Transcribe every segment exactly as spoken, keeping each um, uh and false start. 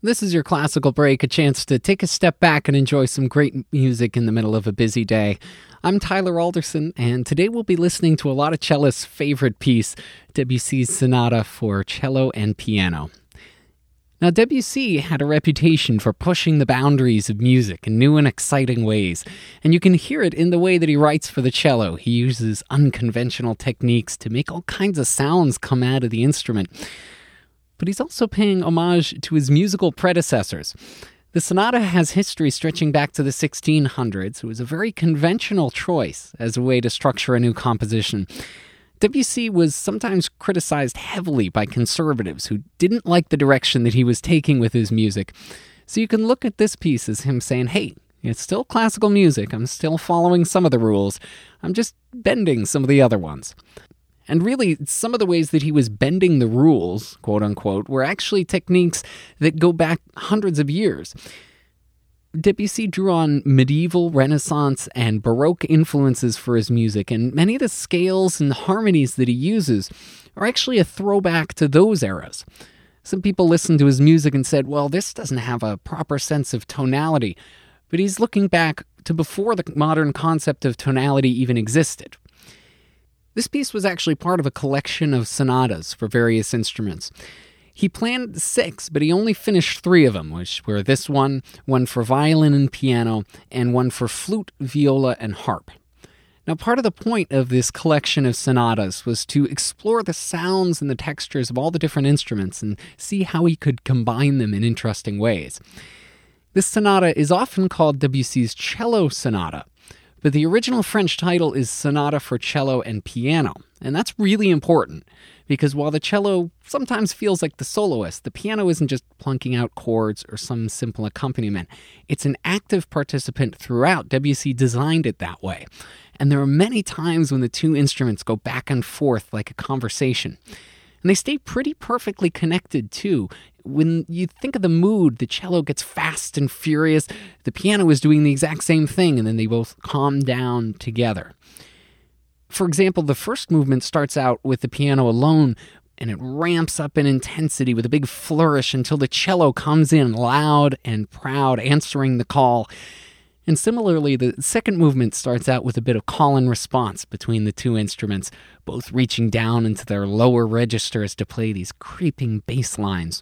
This is your classical break, a chance to take a step back and enjoy some great music in the middle of a busy day. I'm Tyler Alderson, and today we'll be listening to a lot of cellists' favorite piece, Debussy's Sonata for Cello and Piano. Now, Debussy had a reputation for pushing the boundaries of music in new and exciting ways, and you can hear it in the way that he writes for the cello. He uses unconventional techniques to make all kinds of sounds come out of the instrument. But he's also paying homage to his musical predecessors. The sonata has history stretching back to the sixteen hundreds. It was a very conventional choice as a way to structure a new composition. Debussy was sometimes criticized heavily by conservatives who didn't like the direction that he was taking with his music. So you can look at this piece as him saying, hey, it's still classical music. I'm still following some of the rules. I'm just bending some of the other ones. And really, some of the ways that he was bending the rules, quote unquote, were actually techniques that go back hundreds of years. Debussy drew on medieval, Renaissance, and Baroque influences for his music, and many of the scales and harmonies that he uses are actually a throwback to those eras. Some people listened to his music and said, well, this doesn't have a proper sense of tonality, but he's looking back to before the modern concept of tonality even existed. This piece was actually part of a collection of sonatas for various instruments. He planned six, but he only finished three of them, which were this one, one for violin and piano, and one for flute, viola, and harp. Now, part of the point of this collection of sonatas was to explore the sounds and the textures of all the different instruments and see how he could combine them in interesting ways. This sonata is often called Debussy's Cello Sonata, but the original French title is Sonata for Cello and Piano, and that's really important, because while the cello sometimes feels like the soloist, the piano isn't just plunking out chords or some simple accompaniment. It's an active participant throughout. Debussy designed it that way. And there are many times when the two instruments go back and forth like a conversation. And they stay pretty perfectly connected, too. When you think of the mood, the cello gets fast and furious. The piano is doing the exact same thing, and then they both calm down together. For example, the first movement starts out with the piano alone, and it ramps up in intensity with a big flourish until the cello comes in loud and proud, answering the call. And similarly, the second movement starts out with a bit of call and response between the two instruments, both reaching down into their lower registers to play these creeping bass lines.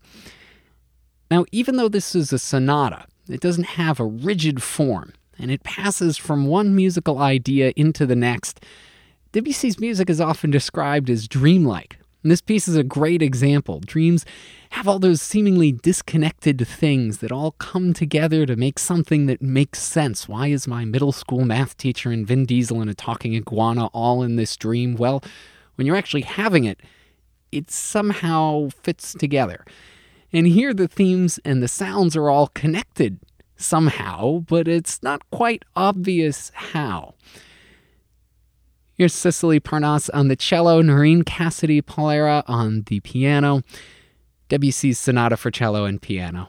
Now, even though this is a sonata, it doesn't have a rigid form, and it passes from one musical idea into the next. Debussy's music is often described as dreamlike, and this piece is a great example. Dreams have all those seemingly disconnected things that all come together to make something that makes sense. Why is my middle school math teacher and Vin Diesel and a talking iguana all in this dream? Well, when you're actually having it, it somehow fits together. And here the themes and the sounds are all connected somehow, but it's not quite obvious how. Here's Cecily Parnasse on the cello, Noreen Cassidy Polera on the piano, Debussy's Sonata for Cello and Piano.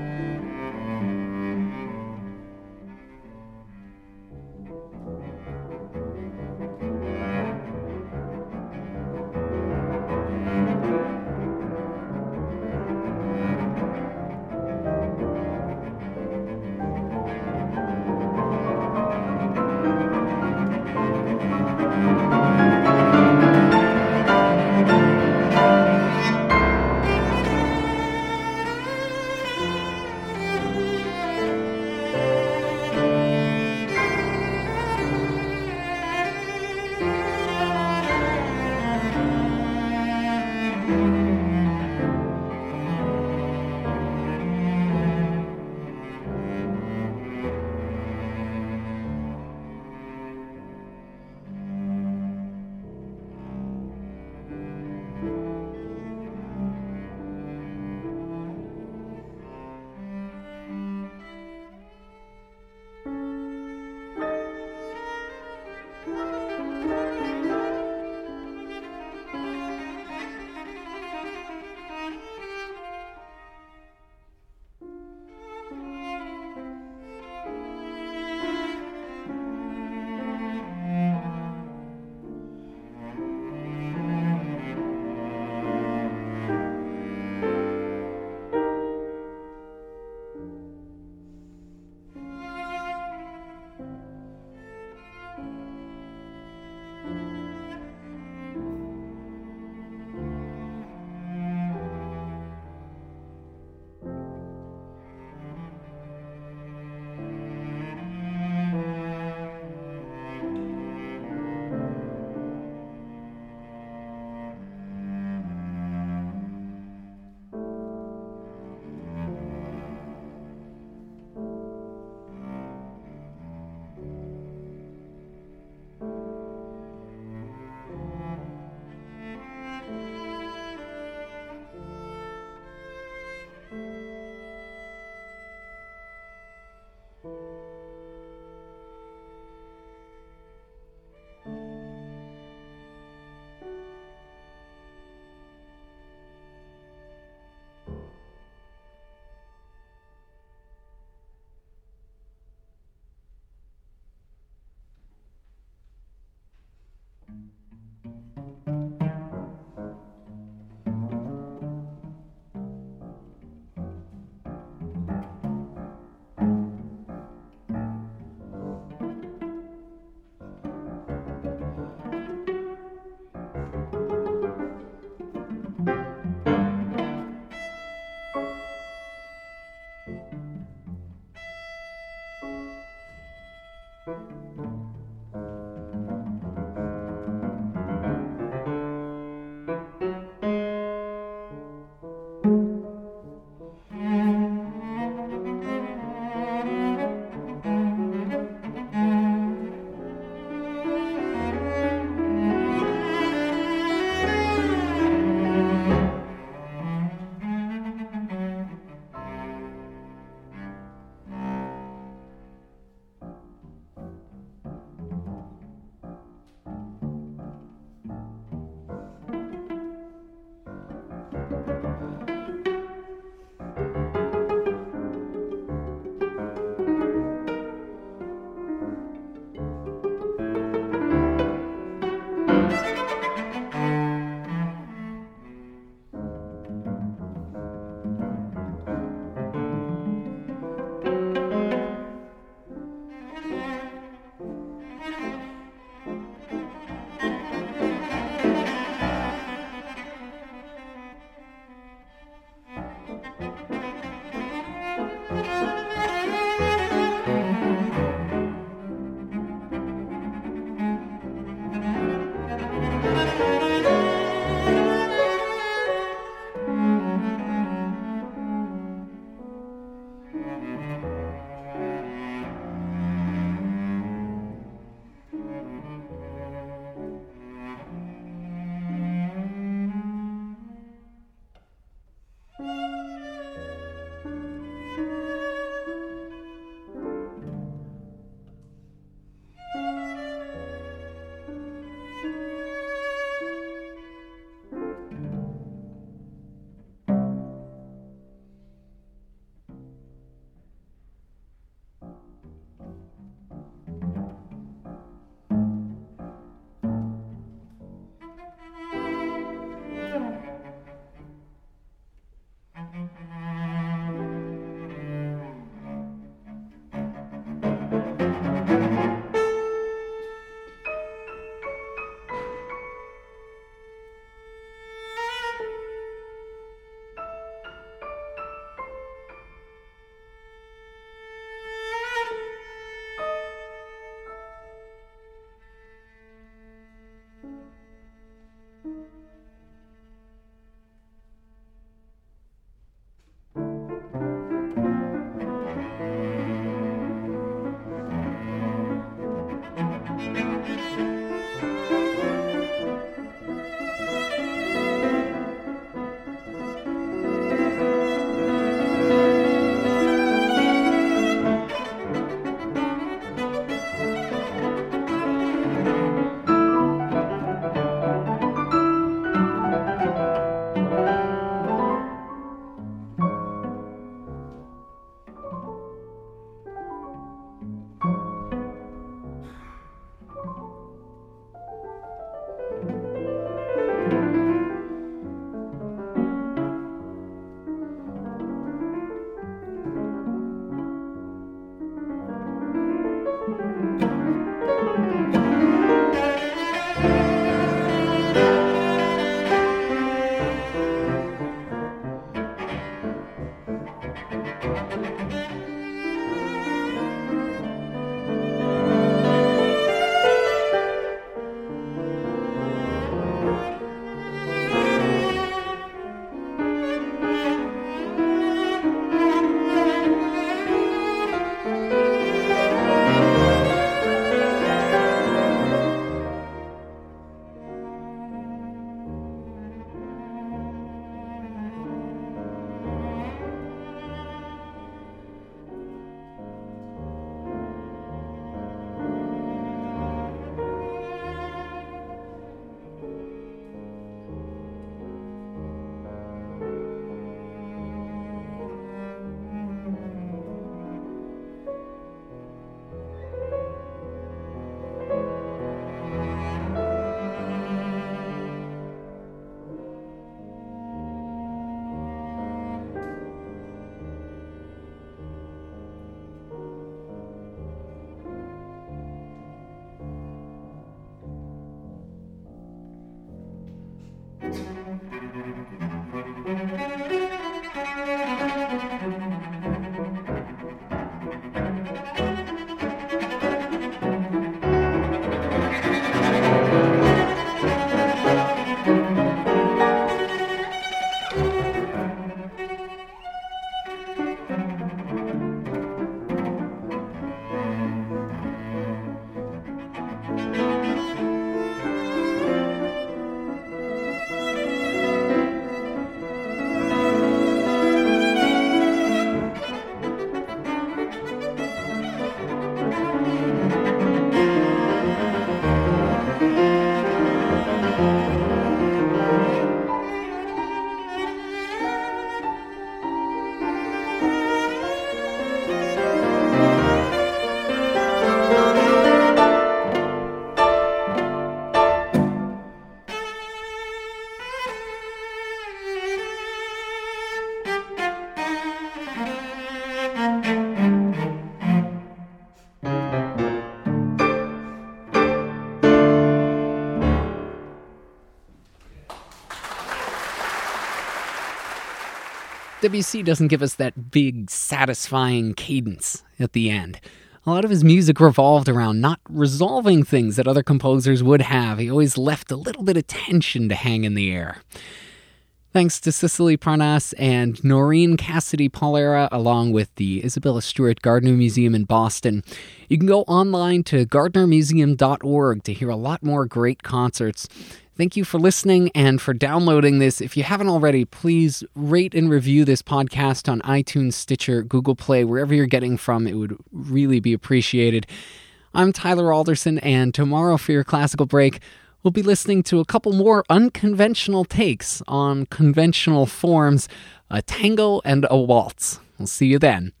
Debussy doesn't give us that big, satisfying cadence at the end. A lot of his music revolved around not resolving things that other composers would have. He always left a little bit of tension to hang in the air. Thanks to Cicely Parnasse and Noreen Cassidy Paulera, along with the Isabella Stewart Gardner Museum in Boston. You can go online to gardner museum dot org to hear a lot more great concerts. Thank you for listening and for downloading this. If you haven't already, please rate and review this podcast on iTunes, Stitcher, Google Play, wherever you're getting from. It would really be appreciated. I'm Tyler Alderson, and tomorrow for your classical break, we'll be listening to a couple more unconventional takes on conventional forms, a tango and a waltz. We'll see you then.